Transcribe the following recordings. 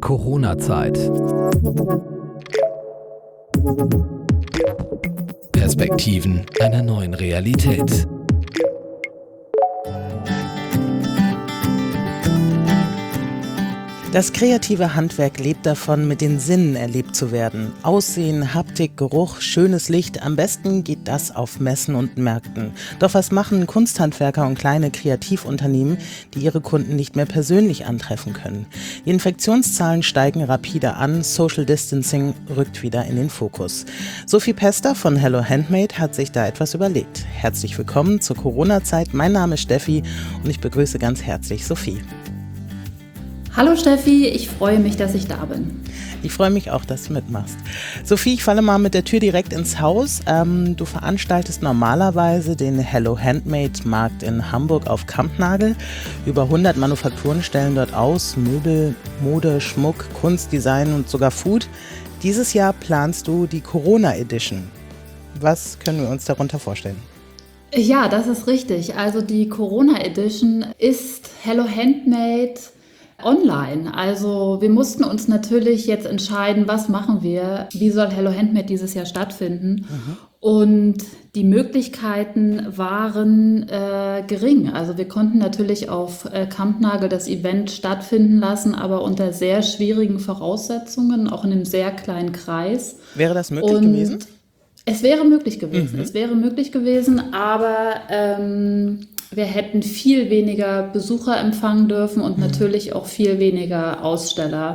Corona-Zeit. Perspektiven einer neuen Realität. Das kreative Handwerk lebt davon, mit den Sinnen erlebt zu werden. Aussehen, Haptik, Geruch, schönes Licht, am besten geht das auf Messen und Märkten. Doch was machen Kunsthandwerker und kleine Kreativunternehmen, die ihre Kunden nicht mehr persönlich antreffen können? Die Infektionszahlen steigen rapide an, Social Distancing rückt wieder in den Fokus. Sophie Pester von Hello Handmade hat sich da etwas überlegt. Herzlich willkommen zur Corona-Zeit. Mein Name ist Steffi und ich begrüße ganz herzlich Sophie. Hallo Steffi, ich freue mich, dass ich da bin. Ich freue mich auch, dass du mitmachst. Sophie, ich falle mal mit der Tür direkt ins Haus. Du veranstaltest normalerweise den Hello Handmade Markt in Hamburg auf Kampnagel. Über 100 Manufakturen stellen dort aus, Möbel, Mode, Schmuck, Kunst, Design und sogar Food. Dieses Jahr planst du die Corona Edition. Was können wir uns darunter vorstellen? Ja, das ist richtig. Also die Corona Edition ist Hello Handmade online. Also wir mussten uns natürlich jetzt entscheiden, was machen wir, wie soll Hello Handmade dieses Jahr stattfinden. Und die Möglichkeiten waren gering. Also wir konnten natürlich auf Kampnagel das Event stattfinden lassen, aber unter sehr schwierigen Voraussetzungen, auch in einem sehr kleinen Kreis. Wäre das möglich gewesen? Es wäre möglich gewesen. Es wäre möglich gewesen, aber wir hätten viel weniger Besucher empfangen dürfen und natürlich auch viel weniger Aussteller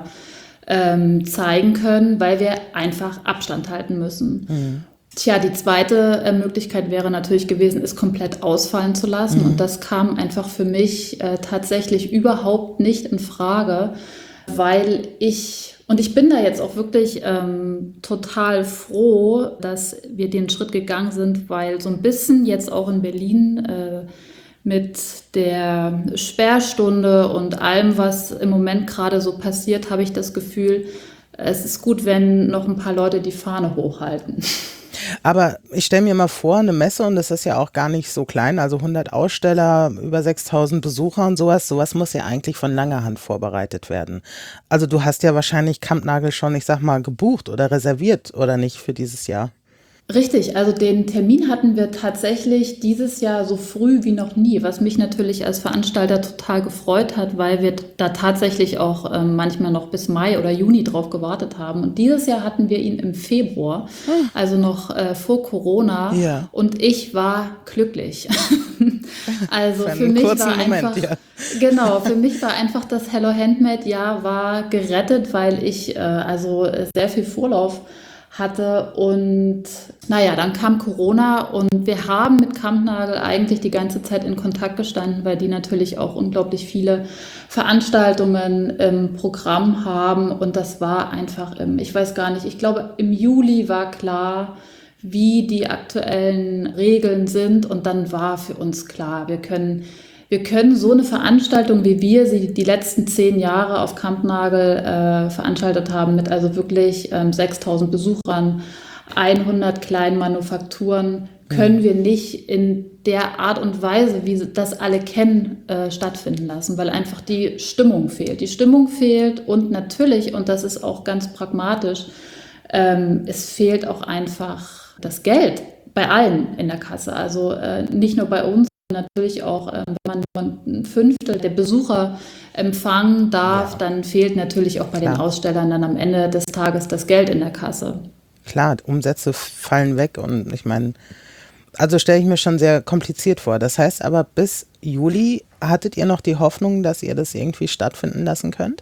zeigen können, weil wir einfach Abstand halten müssen. Tja, die zweite Möglichkeit wäre natürlich gewesen, es komplett ausfallen zu lassen. Und das kam einfach für mich tatsächlich überhaupt nicht in Frage, weil ich bin da jetzt auch wirklich total froh, dass wir den Schritt gegangen sind, weil so ein bisschen jetzt auch in Berlin mit der Sperrstunde und allem, was im Moment gerade so passiert, habe ich das Gefühl, es ist gut, wenn noch ein paar Leute die Fahne hochhalten. Aber ich stelle mir mal vor, eine Messe, und das ist ja auch gar nicht so klein, also 100 Aussteller, über 6.000 Besucher und sowas muss ja eigentlich von langer Hand vorbereitet werden. Also du hast ja wahrscheinlich Kampnagel schon, ich sag mal, gebucht oder reserviert, oder nicht, für dieses Jahr? Richtig, also den Termin hatten wir tatsächlich dieses Jahr so früh wie noch nie, was mich natürlich als Veranstalter total gefreut hat, weil wir da tatsächlich auch manchmal noch bis Mai oder Juni drauf gewartet haben. Und dieses Jahr hatten wir ihn im Februar, also noch vor Corona. Ja. Und ich war glücklich. Also für mich war einfach, genau, für mich war einfach das Hello Handmade Jahr war gerettet, weil ich also sehr viel Vorlauf hatte und naja, dann kam Corona und wir haben mit Kampnagel eigentlich die ganze Zeit in Kontakt gestanden, weil die natürlich auch unglaublich viele Veranstaltungen im Programm haben und das war einfach ich weiß gar nicht, ich glaube im Juli war klar, wie die aktuellen Regeln sind und dann war für uns klar, wir können so eine Veranstaltung, wie wir sie die letzten 10 Jahre auf Kampnagel veranstaltet haben, mit also wirklich 6.000 Besuchern, 100 kleinen Manufakturen, können wir nicht in der Art und Weise, wie das alle kennen, stattfinden lassen, weil einfach die Stimmung fehlt. Die Stimmung fehlt und natürlich, und das ist auch ganz pragmatisch, es fehlt auch einfach das Geld bei allen in der Kasse. Also nicht nur bei uns, natürlich auch, wenn man nur ein Fünftel der Besucher empfangen darf, dann fehlt natürlich auch bei den Ausstellern dann am Ende des Tages das Geld in der Kasse. Klar, Umsätze fallen weg und ich meine, also stelle ich mir schon sehr kompliziert vor. Das heißt aber, bis Juli hattet ihr noch die Hoffnung, dass ihr das irgendwie stattfinden lassen könnt?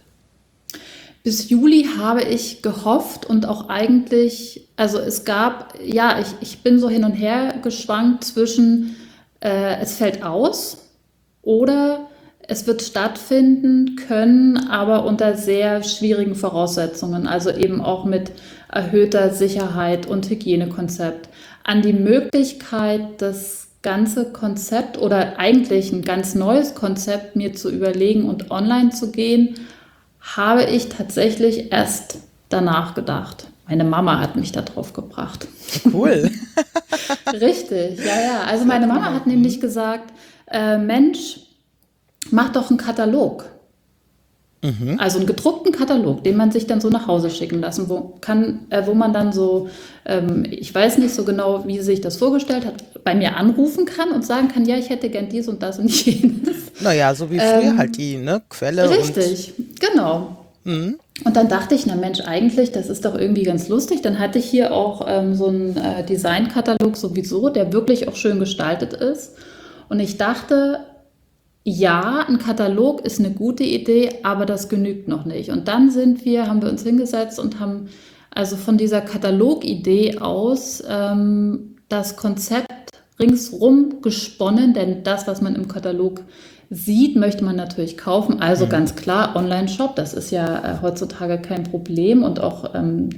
Bis Juli habe ich gehofft und auch eigentlich, also es gab, ja, ich bin so hin und her geschwankt zwischen es fällt aus oder es wird stattfinden können, aber unter sehr schwierigen Voraussetzungen, also eben auch mit erhöhter Sicherheit und Hygienekonzept. An die Möglichkeit, das ganze Konzept oder eigentlich ein ganz neues Konzept mir zu überlegen und online zu gehen, habe ich tatsächlich erst danach gedacht. Meine Mama hat mich da drauf gebracht. Cool. Richtig, ja. Also meine Mama hat nämlich gesagt, Mensch, mach doch einen Katalog. Also einen gedruckten Katalog, den man sich dann so nach Hause schicken lassen wo man dann so, ich weiß nicht so genau, wie sie sich das vorgestellt hat, bei mir anrufen kann und sagen kann, ja, ich hätte gern dies und das und jenes. Naja, so wie früher halt die Quelle. Richtig, genau. Und dann dachte ich, na Mensch, eigentlich, das ist doch irgendwie ganz lustig. Dann hatte ich hier auch so einen Designkatalog sowieso, der wirklich auch schön gestaltet ist. Und ich dachte, ja, ein Katalog ist eine gute Idee, aber das genügt noch nicht. Und dann haben wir uns hingesetzt und haben also von dieser Katalogidee aus das Konzept ringsrum gesponnen, denn das, was man im Katalog sieht, möchte man natürlich kaufen. Also ganz klar, Online-Shop, das ist ja heutzutage kein Problem und auch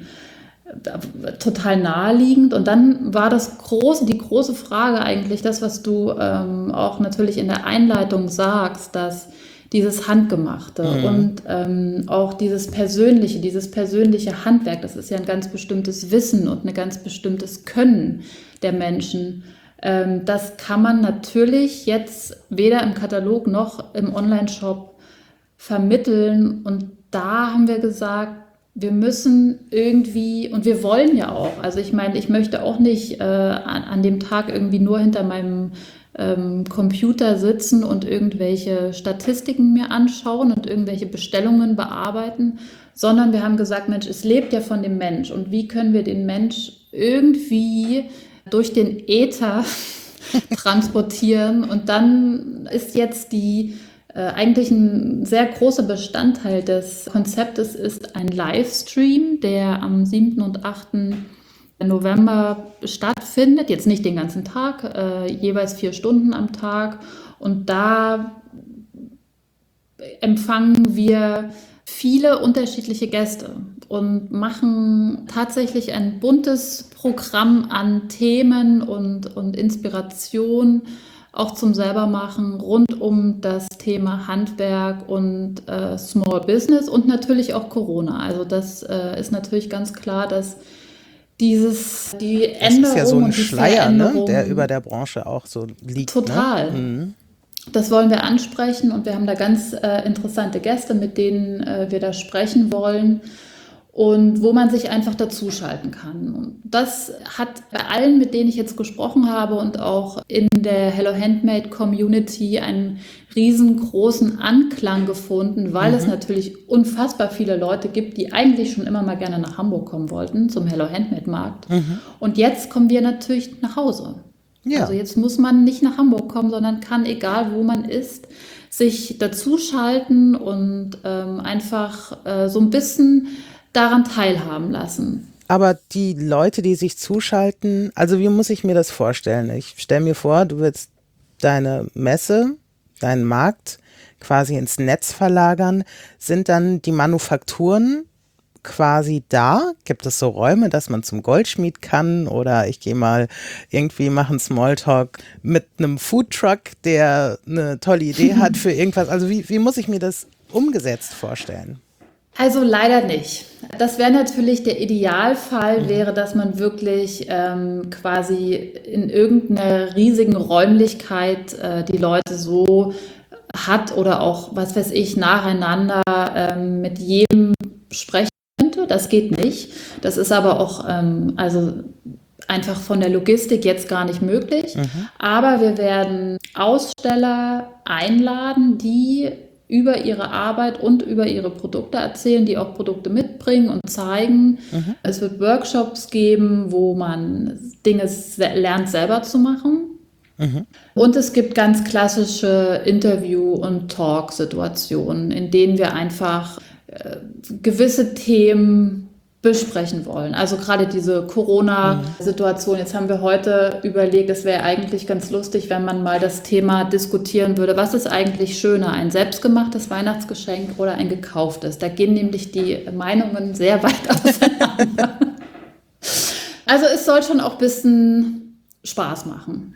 total naheliegend. Und dann war die große Frage eigentlich, das, was du auch natürlich in der Einleitung sagst, dass dieses Handgemachte und auch dieses persönliche Handwerk, das ist ja ein ganz bestimmtes Wissen und ein ganz bestimmtes Können der Menschen. Das kann man natürlich jetzt weder im Katalog noch im Online-Shop vermitteln. Und da haben wir gesagt, wir müssen irgendwie, und wir wollen ja auch, also ich meine, ich möchte auch nicht an dem Tag irgendwie nur hinter meinem Computer sitzen und irgendwelche Statistiken mir anschauen und irgendwelche Bestellungen bearbeiten, sondern wir haben gesagt, Mensch, es lebt ja von dem Mensch und wie können wir den Mensch irgendwie durch den Äther transportieren, und dann ist jetzt eigentlich ein sehr großer Bestandteil des Konzeptes ist ein Livestream, der am 7. und 8. November stattfindet. Jetzt nicht den ganzen Tag, jeweils 4 Stunden am Tag. Und da empfangen wir viele unterschiedliche Gäste und machen tatsächlich ein buntes Programm an Themen und Inspiration, auch zum Selbermachen rund um das Thema Handwerk und Small Business und natürlich auch Corona. Also das ist natürlich ganz klar, dass die Änderung, das ist ja so ein und die Schleier, ne, der über der Branche auch so liegt. Total. Ne? Das wollen wir ansprechen und wir haben da ganz interessante Gäste, mit denen wir da sprechen wollen und wo man sich einfach dazuschalten kann. Und das hat bei allen, mit denen ich jetzt gesprochen habe und auch in der Hello Handmade Community einen riesengroßen Anklang gefunden, weil es natürlich unfassbar viele Leute gibt, die eigentlich schon immer mal gerne nach Hamburg kommen wollten, zum Hello Handmade Markt. Und jetzt kommen wir natürlich nach Hause. Ja. Also jetzt muss man nicht nach Hamburg kommen, sondern kann, egal wo man ist, sich dazuschalten und einfach so ein bisschen daran teilhaben lassen. Aber die Leute, die sich zuschalten, also wie muss ich mir das vorstellen? Ich stelle mir vor, du willst deine Messe, deinen Markt quasi ins Netz verlagern. Sind dann die Manufakturen quasi da? Gibt es so Räume, dass man zum Goldschmied kann, oder ich gehe mal irgendwie machen Smalltalk mit einem Foodtruck, der eine tolle Idee hat für irgendwas? Also wie muss ich mir das umgesetzt vorstellen? Also leider nicht. Das wäre natürlich der Idealfall, wäre, dass man wirklich quasi in irgendeiner riesigen Räumlichkeit die Leute so hat oder auch, was weiß ich, nacheinander mit jedem sprechen könnte. Das geht nicht. Das ist aber auch also einfach von der Logistik jetzt gar nicht möglich. Aber wir werden Aussteller einladen, die über ihre Arbeit und über ihre Produkte erzählen, die auch Produkte mitbringen und zeigen. Es wird Workshops geben, wo man Dinge lernt, selber zu machen. Und es gibt ganz klassische Interview- und Talk-Situationen, in denen wir einfach gewisse Themen besprechen wollen. Also gerade diese Corona-Situation. Jetzt haben wir heute überlegt, es wäre eigentlich ganz lustig, wenn man mal das Thema diskutieren würde. Was ist eigentlich schöner, ein selbstgemachtes Weihnachtsgeschenk oder ein gekauftes? Da gehen nämlich die Meinungen sehr weit auseinander. Also es soll schon auch ein bisschen Spaß machen.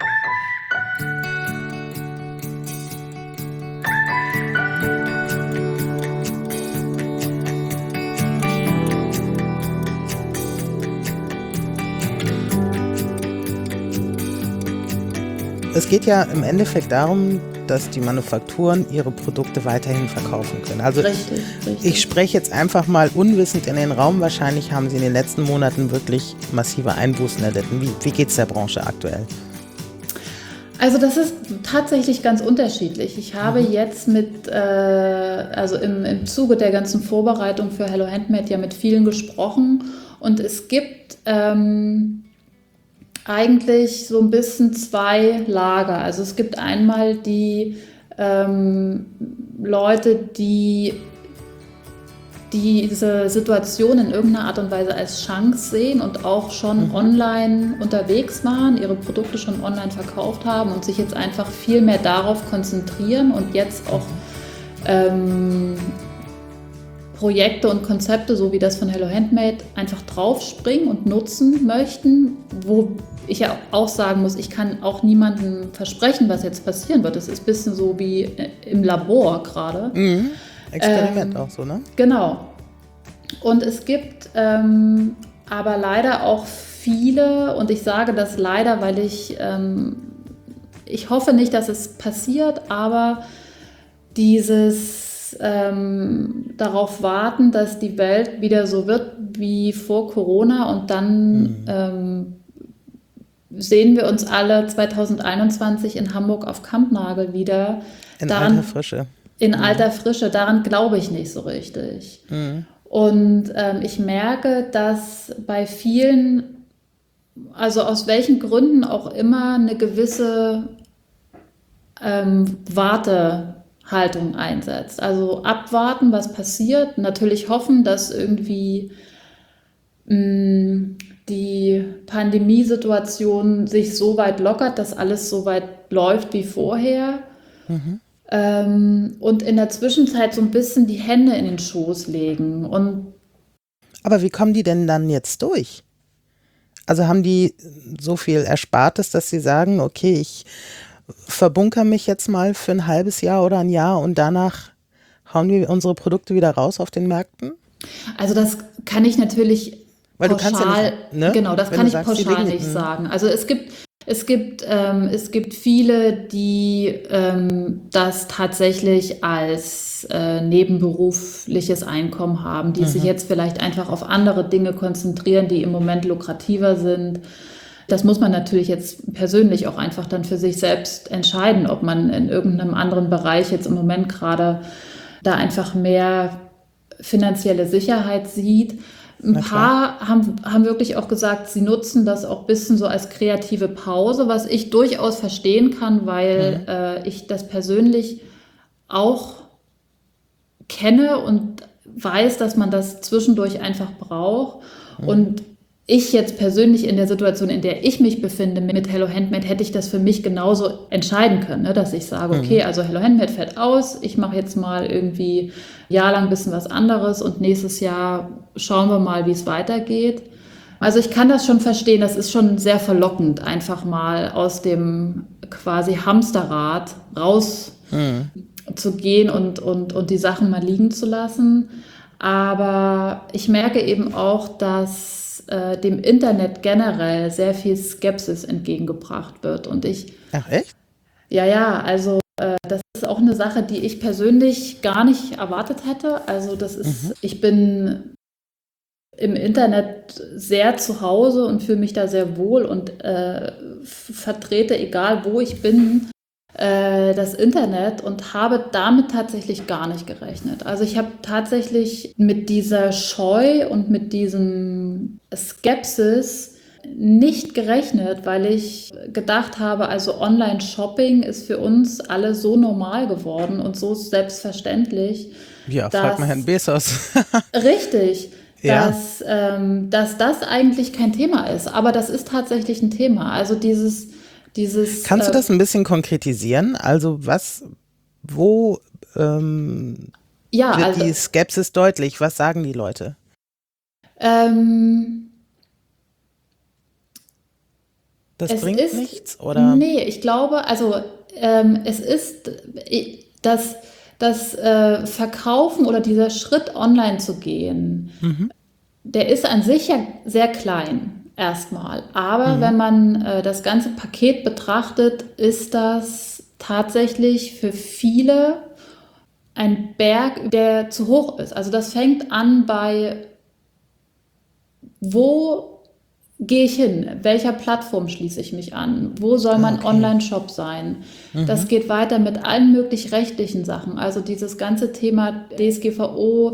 Es geht ja im Endeffekt darum, dass die Manufakturen ihre Produkte weiterhin verkaufen können. Also richtig. Ich spreche jetzt einfach mal unwissend in den Raum. Wahrscheinlich haben Sie in den letzten Monaten wirklich massive Einbußen erlitten. Wie geht es der Branche aktuell? Also das ist tatsächlich ganz unterschiedlich. Ich habe jetzt also im Zuge der ganzen Vorbereitung für Hello Handmade ja mit vielen gesprochen und es gibt eigentlich so ein bisschen zwei Lager. Also es gibt einmal die Leute, die diese Situation in irgendeiner Art und Weise als Chance sehen und auch schon online unterwegs waren, ihre Produkte schon online verkauft haben und sich jetzt einfach viel mehr darauf konzentrieren und jetzt auch Projekte und Konzepte, so wie das von Hello Handmade, einfach draufspringen und nutzen möchten, wo ich ja auch sagen muss, ich kann auch niemandem versprechen, was jetzt passieren wird. Das ist ein bisschen so wie im Labor gerade. Experiment auch so, ne? Genau. Und es gibt aber leider auch viele, und ich sage das leider, weil ich hoffe nicht, dass es passiert, aber dieses darauf warten, dass die Welt wieder so wird wie vor Corona und dann sehen wir uns alle 2021 in Hamburg auf Kampnagel wieder. In alter Frische. In alter Frische, daran glaube ich nicht so richtig. Und ich merke, dass bei vielen, also aus welchen Gründen auch immer, eine gewisse Wartehaltung einsetzt. Also abwarten, was passiert, natürlich hoffen, dass irgendwie die Pandemiesituation sich so weit lockert, dass alles so weit läuft wie vorher. Und in der Zwischenzeit so ein bisschen die Hände in den Schoß legen. Aber wie kommen die denn dann jetzt durch? Also haben die so viel Erspartes, dass sie sagen, okay, ich verbunkere mich jetzt mal für ein halbes Jahr oder ein Jahr und danach hauen wir unsere Produkte wieder raus auf den Märkten? Also das kann ich natürlich Weil pauschal, du kannst ja nicht, ne? Genau, das Wenn kann du ich sagst, pauschal nicht sagen. Also es gibt viele, die das tatsächlich als nebenberufliches Einkommen haben, die sich jetzt vielleicht einfach auf andere Dinge konzentrieren, die im Moment lukrativer sind. Das muss man natürlich jetzt persönlich auch einfach dann für sich selbst entscheiden, ob man in irgendeinem anderen Bereich jetzt im Moment gerade da einfach mehr finanzielle Sicherheit sieht. Ein paar haben wirklich auch gesagt, sie nutzen das auch ein bisschen so als kreative Pause, was ich durchaus verstehen kann, weil ich das persönlich auch kenne und weiß, dass man das zwischendurch einfach braucht. Und ich jetzt persönlich in der Situation, in der ich mich befinde mit Hello Handmade, hätte ich das für mich genauso entscheiden können, ne? Dass ich sage, okay, also Hello Handmade fällt aus, ich mache jetzt mal irgendwie ein Jahr lang ein bisschen was anderes und nächstes Jahr schauen wir mal, wie es weitergeht. Also ich kann das schon verstehen, das ist schon sehr verlockend, einfach mal aus dem quasi Hamsterrad raus zu gehen und die Sachen mal liegen zu lassen. Aber ich merke eben auch, dass dem Internet generell sehr viel Skepsis entgegengebracht wird. Und Ach echt? Ja, also das ist auch eine Sache, die ich persönlich gar nicht erwartet hätte. Also das ist, ich bin im Internet sehr zu Hause und fühle mich da sehr wohl und vertrete, egal wo ich bin, das Internet und habe damit tatsächlich gar nicht gerechnet. Also ich habe tatsächlich mit dieser Scheu und mit diesem Skepsis nicht gerechnet, weil ich gedacht habe, also Online-Shopping ist für uns alle so normal geworden und so selbstverständlich. Ja, fragt mal Herrn Bezos. Richtig. Ja. Dass das eigentlich kein Thema ist, aber das ist tatsächlich ein Thema. Also dieses Kannst du das ein bisschen konkretisieren? Also wo wird die Skepsis deutlich? Was sagen die Leute? Das bringt nichts, oder? Nee, ich glaube, also es ist das Verkaufen oder dieser Schritt online zu gehen, der ist an sich ja sehr klein. Erstmal. Aber wenn man das ganze Paket betrachtet, ist das tatsächlich für viele ein Berg, der zu hoch ist. Also das fängt an bei, wo gehe ich hin? Welcher Plattform schließe ich mich an? Wo soll mein Online-Shop sein? Das geht weiter mit allen möglichen rechtlichen Sachen. Also dieses ganze Thema DSGVO,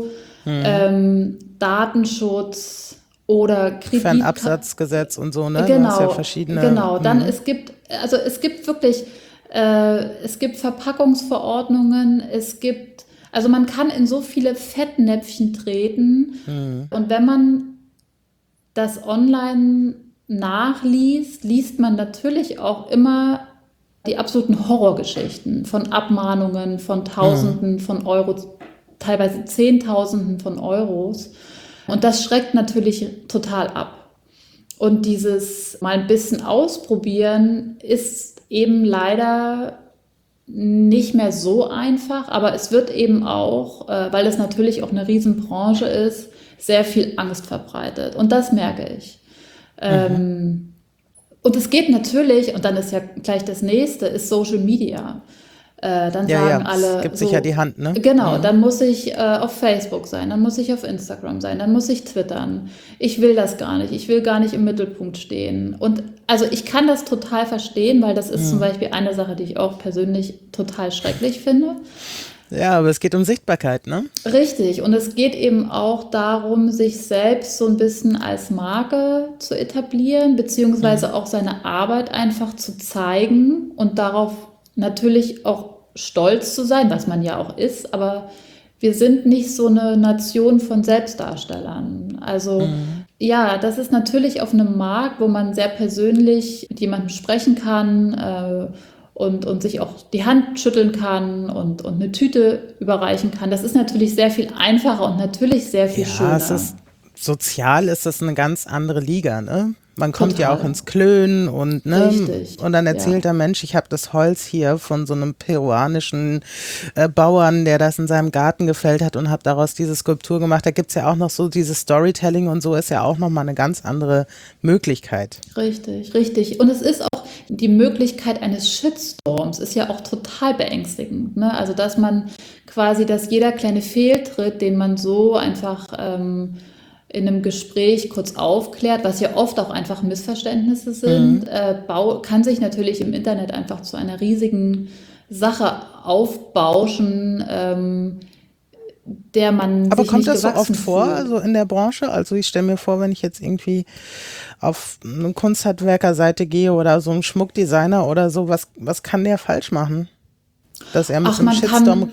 Datenschutz oder Fernabsatzgesetz und so, ne? Genau, du hast ja verschiedene. Genau. Dann es gibt wirklich, es gibt Verpackungsverordnungen, also man kann in so viele Fettnäpfchen treten. Und wenn man das online nachliest, liest man natürlich auch immer die absoluten Horrorgeschichten von Abmahnungen, von Tausenden von Euro, teilweise Zehntausenden von Euros. Und das schreckt natürlich total ab. Und dieses mal ein bisschen ausprobieren ist eben leider nicht mehr so einfach, aber es wird eben auch, weil es natürlich auch eine Riesenbranche ist, sehr viel Angst verbreitet. Und das merke ich. Und es geht natürlich, und dann ist ja gleich das nächste, ist Social Media. Dann sagen alle. Es gibt sich ja die Hand, ne? Genau, dann muss ich auf Facebook sein, dann muss ich auf Instagram sein, dann muss ich twittern. Ich will das gar nicht, ich will gar nicht im Mittelpunkt stehen. Und also ich kann das total verstehen, weil das ist zum Beispiel eine Sache, die ich auch persönlich total schrecklich finde. Ja, aber es geht um Sichtbarkeit, ne? Richtig, und es geht eben auch darum, sich selbst so ein bisschen als Marke zu etablieren, beziehungsweise auch seine Arbeit einfach zu zeigen und darauf natürlich auch stolz zu sein, was man ja auch ist, aber wir sind nicht so eine Nation von Selbstdarstellern. Also ja, das ist natürlich auf einem Markt, wo man sehr persönlich mit jemandem sprechen kann, und sich auch die Hand schütteln kann und eine Tüte überreichen kann. Das ist natürlich sehr viel einfacher und natürlich sehr viel schöner. Sozial ist das eine ganz andere Liga, ne? Man kommt ja auch ins Klönen und ne, Richtig, und dann erzählt der Mensch, ich habe das Holz hier von so einem peruanischen Bauern, der das in seinem Garten gefällt hat und habe daraus diese Skulptur gemacht. Da gibt es ja auch noch so dieses Storytelling und so ist ja auch nochmal eine ganz andere Möglichkeit. Richtig, richtig. Und es ist auch die Möglichkeit eines Shitstorms ist ja auch total beängstigend, ne? Also dass jeder kleine Fehltritt, den man so einfach in einem Gespräch kurz aufklärt, was ja oft auch einfach Missverständnisse sind, kann sich natürlich im Internet einfach zu einer riesigen Sache aufbauschen, der man Aber sich kommt nicht das so gewachsen oft vor, fühlt. also in der Branche? Also ich stelle mir vor, wenn ich jetzt irgendwie auf eine Kunsthandwerkerseite gehe oder so einen Schmuckdesigner oder so, was kann der falsch machen? Dass er mit einem Shitstorm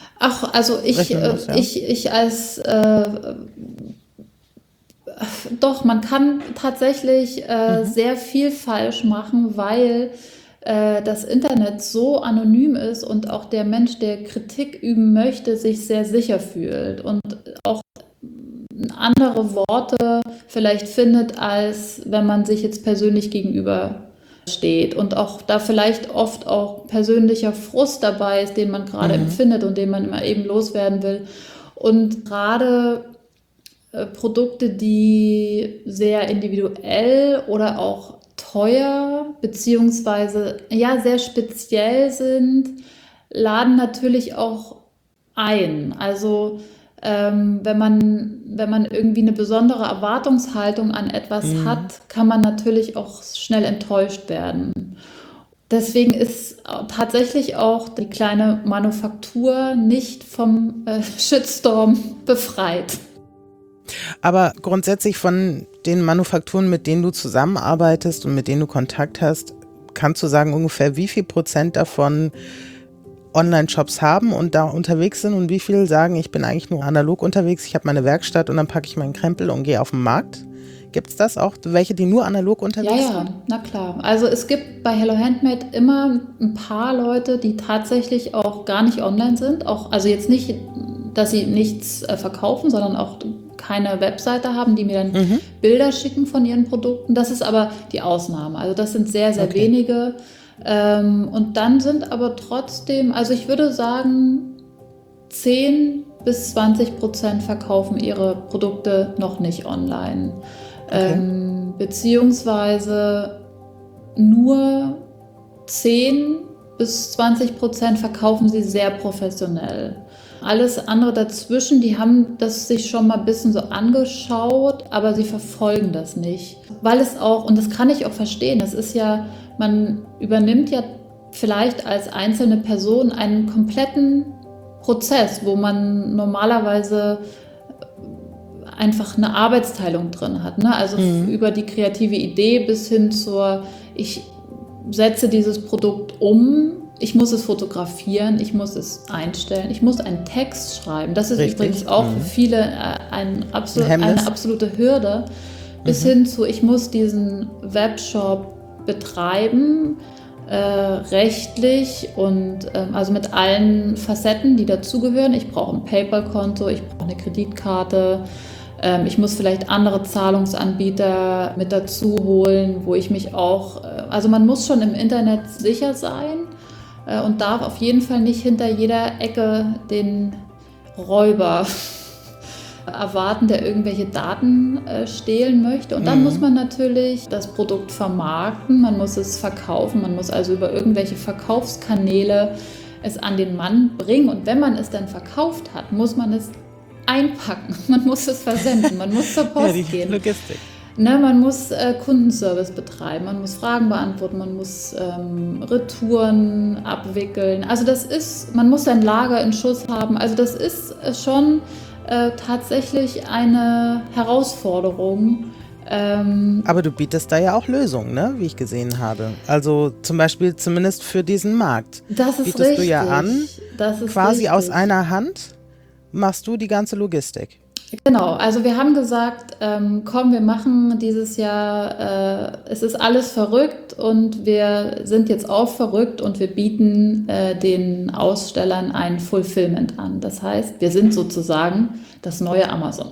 man kann tatsächlich sehr viel falsch machen, weil das Internet so anonym ist und auch der Mensch, der Kritik üben möchte, sich sehr sicher fühlt und auch andere Worte vielleicht findet, als wenn man sich jetzt persönlich gegenüber steht und auch da vielleicht oft auch persönlicher Frust dabei ist, den man gerade empfindet und den man immer eben loswerden will. Und gerade Produkte, die sehr individuell oder auch teuer beziehungsweise ja sehr speziell sind, laden natürlich auch ein. Also wenn man irgendwie eine besondere Erwartungshaltung an etwas hat, kann man natürlich auch schnell enttäuscht werden. Deswegen ist tatsächlich auch die kleine Manufaktur nicht vom Shitstorm befreit. Aber grundsätzlich von den Manufakturen, mit denen du zusammenarbeitest und mit denen du Kontakt hast, kannst du sagen ungefähr, wie viel Prozent davon Online-Shops haben und da unterwegs sind und wie viel sagen, ich bin eigentlich nur analog unterwegs, ich habe meine Werkstatt und dann packe ich meinen Krempel und gehe auf den Markt? Gibt es das auch, welche, die nur analog unterwegs sind? Ja, na klar. Also es gibt bei Hello Handmade immer ein paar Leute, die tatsächlich auch gar nicht online sind. Auch, also jetzt nicht, dass sie nichts verkaufen, sondern auch keine Webseite haben, die mir dann Bilder schicken von ihren Produkten. Das ist aber die Ausnahme. Also das sind sehr, sehr wenige. Und dann sind aber trotzdem, also ich würde sagen, 10-20% verkaufen ihre Produkte noch nicht online. Beziehungsweise nur 10 bis 20% verkaufen sie sehr professionell. Alles andere dazwischen, die haben das sich schon mal ein bisschen so angeschaut, aber sie verfolgen das nicht. Weil es auch, und das kann ich auch verstehen, das ist ja, man übernimmt ja vielleicht als einzelne Person einen kompletten Prozess, wo man normalerweise einfach eine Arbeitsteilung drin hat. Ne? Also über die kreative Idee bis hin zur, ich setze dieses Produkt um, ich muss es fotografieren, ich muss es einstellen, ich muss einen Text schreiben. Das ist übrigens auch für viele eine absolute Hürde. Bis hin zu, ich muss diesen Webshop betreiben, rechtlich und also mit allen Facetten, die dazugehören. Ich brauche ein PayPal-Konto, ich brauche eine Kreditkarte, ich muss vielleicht andere Zahlungsanbieter mit dazu holen, wo ich mich auch, also man muss schon im Internet sicher sein und darf auf jeden Fall nicht hinter jeder Ecke den Räuber erwarten, der irgendwelche Daten stehlen möchte. Und dann muss man natürlich das Produkt vermarkten, man muss es verkaufen, man muss also über irgendwelche Verkaufskanäle es an den Mann bringen. Und wenn man es dann verkauft hat, muss man es einpacken, man muss es versenden, man muss zur Post gehen. Logistik. Ne, man muss Kundenservice betreiben, man muss Fragen beantworten, man muss Retouren abwickeln. Also das ist, man muss sein Lager in Schuss haben. Also das ist schon tatsächlich eine Herausforderung. Aber du bietest da ja auch Lösungen, ne? Wie ich gesehen habe. Also zum Beispiel zumindest für diesen Markt. Das ist bietest richtig. Du ja an, das ist quasi richtig. Aus einer Hand machst du die ganze Logistik. Genau, also wir haben gesagt, komm, wir machen dieses Jahr, es ist alles verrückt und wir sind jetzt auch verrückt und wir bieten den Ausstellern ein Fulfillment an. Das heißt, wir sind sozusagen das neue Amazon.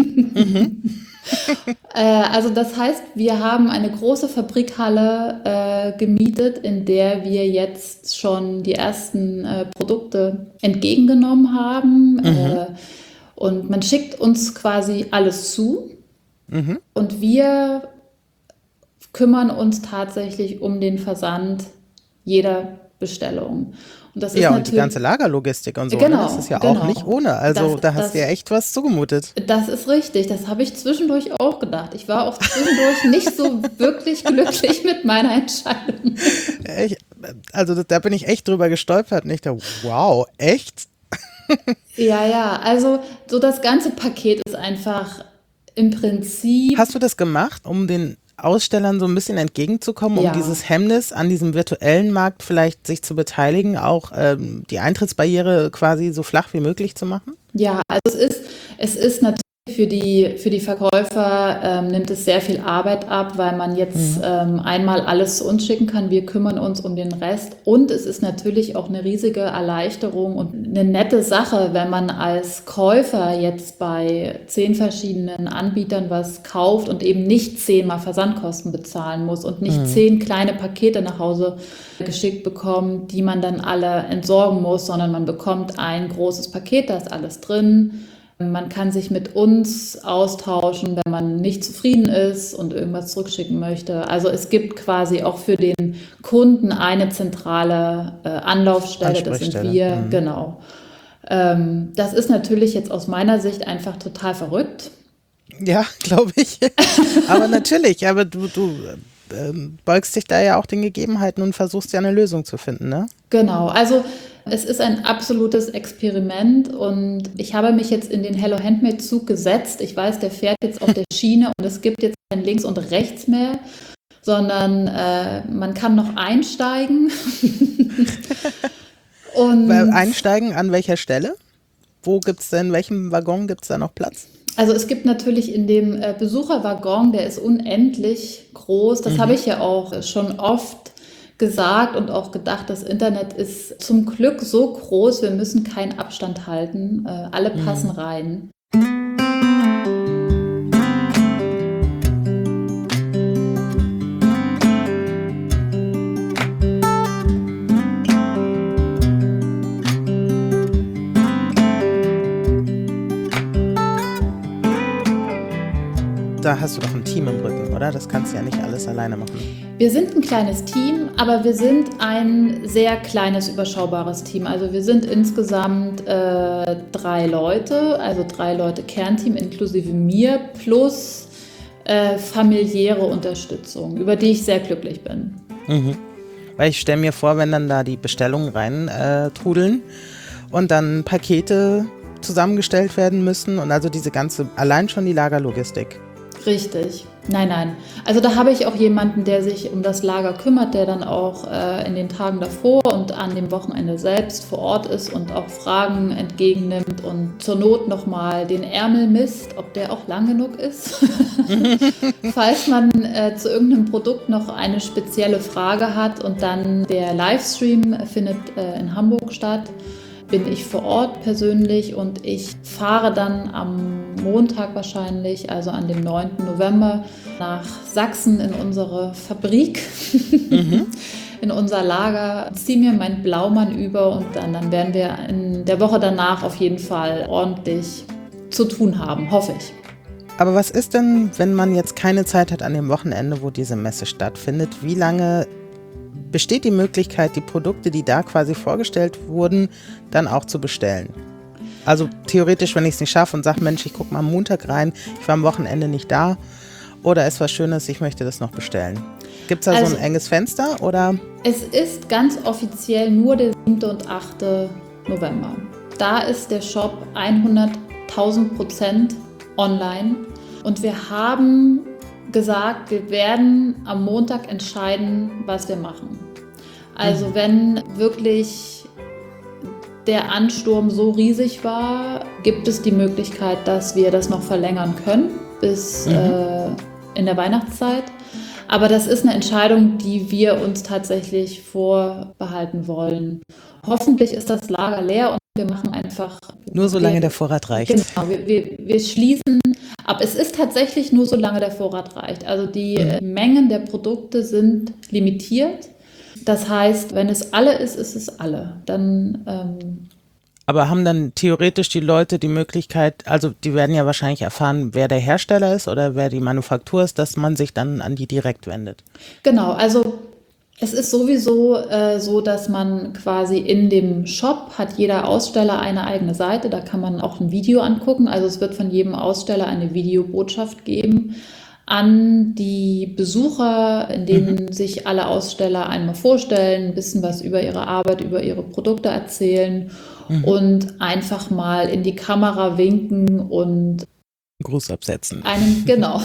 Also das heißt, wir haben eine große Fabrikhalle gemietet, in der wir jetzt schon die ersten Produkte entgegengenommen haben. Und man schickt uns quasi alles zu und wir kümmern uns tatsächlich um den Versand jeder Bestellung. Und das ist und die ganze Lagerlogistik und so, genau, das ist ja auch nicht ohne. Also da hast du ja echt was zugemutet. Das ist richtig, das habe ich zwischendurch auch gedacht. Ich war auch zwischendurch nicht so wirklich glücklich mit meiner Entscheidung. Also da bin ich echt drüber gestolpert und ich dachte, wow, echt? Ja, also so das ganze Paket ist einfach im Prinzip. Hast du das gemacht, um den Ausstellern so ein bisschen entgegenzukommen, um dieses Hemmnis an diesem virtuellen Markt vielleicht sich zu beteiligen, auch die Eintrittsbarriere quasi so flach wie möglich zu machen? Ja, also es ist natürlich für die Verkäufer nimmt es sehr viel Arbeit ab, weil man jetzt einmal alles zu uns schicken kann. Wir kümmern uns um den Rest. Und es ist natürlich auch eine riesige Erleichterung und eine nette Sache, wenn man als Käufer jetzt bei 10 verschiedenen Anbietern was kauft und eben nicht 10-mal Versandkosten bezahlen muss und nicht 10 kleine Pakete nach Hause geschickt bekommt, die man dann alle entsorgen muss, sondern man bekommt ein großes Paket, da ist alles drin. Man kann sich mit uns austauschen, wenn man nicht zufrieden ist und irgendwas zurückschicken möchte. Also es gibt quasi auch für den Kunden eine zentrale Anlaufstelle, das sind wir, genau. Das ist natürlich jetzt aus meiner Sicht einfach total verrückt. Ja, glaube ich. Aber natürlich, aber du beugst dich da ja auch den Gegebenheiten und versuchst ja eine Lösung zu finden, ne? Genau, also es ist ein absolutes Experiment und ich habe mich jetzt in den Hello Handmade Zug gesetzt. Ich weiß, der fährt jetzt auf der Schiene und es gibt jetzt kein Links und Rechts mehr, sondern man kann noch einsteigen. Und einsteigen an welcher Stelle? Wo gibt's denn, in welchem Waggon gibt es da noch Platz? Also es gibt natürlich in dem Besucherwaggon, der ist unendlich groß. Das habe ich ja auch schon oft gesagt und auch gedacht, das Internet ist zum Glück so groß, wir müssen keinen Abstand halten. Alle passen rein. da hast du doch ein Team im Rücken, oder? Das kannst du ja nicht alles alleine machen. Wir sind ein kleines Team, aber wir sind ein sehr kleines, überschaubares Team. Also wir sind insgesamt 3 Leute, also 3 Leute Kernteam inklusive mir, plus familiäre Unterstützung, über die ich sehr glücklich bin. Mhm. Weil ich stelle mir vor, wenn dann da die Bestellungen rein trudeln und dann Pakete zusammengestellt werden müssen und also diese ganze, allein schon die Lagerlogistik. Richtig. Nein. Also da habe ich auch jemanden, der sich um das Lager kümmert, der dann auch in den Tagen davor und an dem Wochenende selbst vor Ort ist und auch Fragen entgegennimmt und zur Not nochmal den Ärmel misst, ob der auch lang genug ist. Falls man zu irgendeinem Produkt noch eine spezielle Frage hat und dann der Livestream findet in Hamburg statt, bin ich vor Ort persönlich und ich fahre dann am Montag wahrscheinlich, also an dem 9. November, nach Sachsen in unsere Fabrik, in unser Lager, ziehe mir meinen Blaumann über und dann werden wir in der Woche danach auf jeden Fall ordentlich zu tun haben, hoffe ich. Aber was ist denn, wenn man jetzt keine Zeit hat an dem Wochenende, wo diese Messe stattfindet? Wie lange besteht die Möglichkeit, die Produkte, die da quasi vorgestellt wurden, dann auch zu bestellen? Also theoretisch, wenn ich es nicht schaffe und sage, Mensch, ich gucke mal am Montag rein, ich war am Wochenende nicht da oder ist was Schönes, ich möchte das noch bestellen. Gibt es da so ein enges Fenster? Oder? Es ist ganz offiziell nur der 7. und 8. November. Da ist der Shop 100.000% online und wir haben gesagt, wir werden am Montag entscheiden, was wir machen. Also wenn wirklich der Ansturm so riesig war, gibt es die Möglichkeit, dass wir das noch verlängern können bis in der Weihnachtszeit. Aber das ist eine Entscheidung, die wir uns tatsächlich vorbehalten wollen. Hoffentlich ist das Lager leer und wir machen einfach... Nur solange der Vorrat reicht. Genau, wir schließen ab. Es ist tatsächlich nur solange der Vorrat reicht. Also die Mengen der Produkte sind limitiert. Das heißt, wenn es alle ist, ist es alle. Dann... Aber haben dann theoretisch die Leute die Möglichkeit, also die werden ja wahrscheinlich erfahren, wer der Hersteller ist oder wer die Manufaktur ist, dass man sich dann an die direkt wendet? Genau, also es ist sowieso so, dass man quasi in dem Shop hat jeder Aussteller eine eigene Seite, da kann man auch ein Video angucken. Also es wird von jedem Aussteller eine Videobotschaft geben an die Besucher, in denen sich alle Aussteller einmal vorstellen, ein bisschen was über ihre Arbeit, über ihre Produkte erzählen und einfach mal in die Kamera winken und Gruß absetzen. Genau.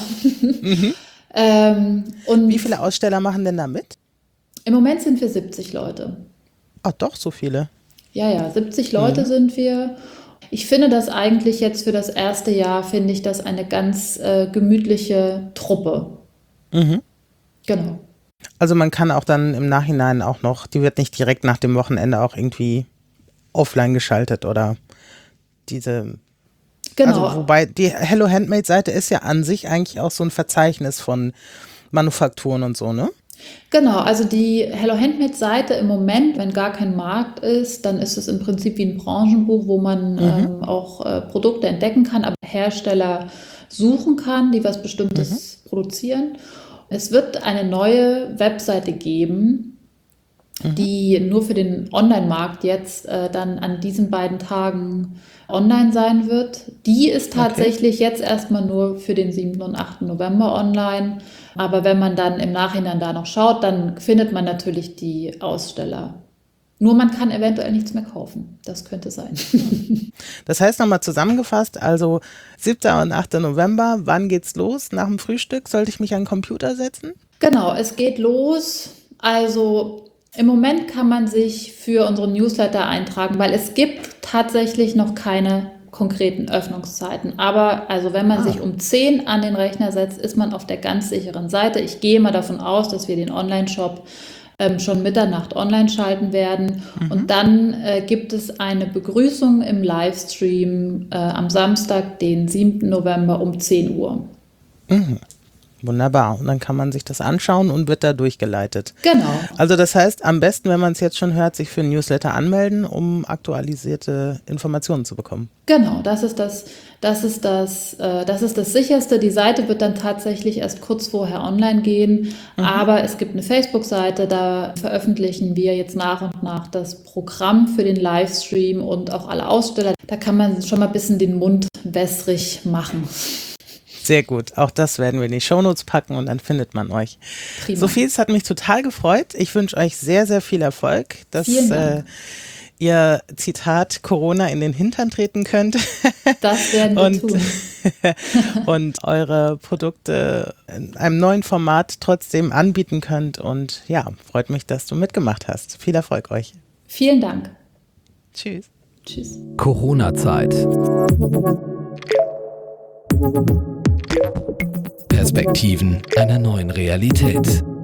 Und wie viele Aussteller machen denn da mit? Im Moment sind wir 70 Leute. Ach doch, so viele. Ja, 70 Leute sind wir. Ich finde das eigentlich jetzt für das erste Jahr, finde ich das eine ganz gemütliche Truppe. Genau. Also man kann auch dann im Nachhinein auch noch, die wird nicht direkt nach dem Wochenende auch irgendwie offline geschaltet oder diese... Genau. Also wobei die Hello Handmade Seite ist ja an sich eigentlich auch so ein Verzeichnis von Manufakturen und so, ne? Genau, also die Hello Handmade Seite im Moment, wenn gar kein Markt ist, dann ist es im Prinzip wie ein Branchenbuch, wo man auch Produkte entdecken kann, aber Hersteller suchen kann, die was Bestimmtes produzieren. Es wird eine neue Webseite geben, die nur für den Online-Markt jetzt dann an diesen beiden Tagen online sein wird. Die ist tatsächlich jetzt erstmal nur für den 7. und 8. November online. Aber wenn man dann im Nachhinein da noch schaut, dann findet man natürlich die Aussteller. Nur man kann eventuell nichts mehr kaufen. Das könnte sein. Das heißt nochmal zusammengefasst, also 7. und 8. November, wann geht's los? Nach dem Frühstück sollte ich mich an den Computer setzen? Genau, es geht los. Also im Moment kann man sich für unseren Newsletter eintragen, weil es gibt tatsächlich noch keine konkreten Öffnungszeiten. Aber also wenn man sich um 10 an den Rechner setzt, ist man auf der ganz sicheren Seite. Ich gehe mal davon aus, dass wir den Online-Shop schon Mitternacht online schalten werden. Und dann gibt es eine Begrüßung im Livestream am Samstag, den 7. November um 10 Uhr. Wunderbar. Und dann kann man sich das anschauen und wird da durchgeleitet. Genau. Also das heißt, am besten, wenn man es jetzt schon hört, sich für ein Newsletter anmelden, um aktualisierte Informationen zu bekommen. Genau, das ist das Sicherste. Die Seite wird dann tatsächlich erst kurz vorher online gehen, aber es gibt eine Facebook-Seite, da veröffentlichen wir jetzt nach und nach das Programm für den Livestream und auch alle Aussteller. Da kann man schon mal ein bisschen den Mund wässrig machen. Sehr gut. Auch das werden wir in die Shownotes packen und dann findet man euch. Prima. Sophie, es hat mich total gefreut. Ich wünsche euch sehr, sehr viel Erfolg, dass ihr, Zitat, Corona in den Hintern treten könnt. Das werden wir tun. Und eure Produkte in einem neuen Format trotzdem anbieten könnt. Und ja, freut mich, dass du mitgemacht hast. Viel Erfolg euch. Vielen Dank. Tschüss. Tschüss. Corona-Zeit. Perspektiven einer neuen Realität.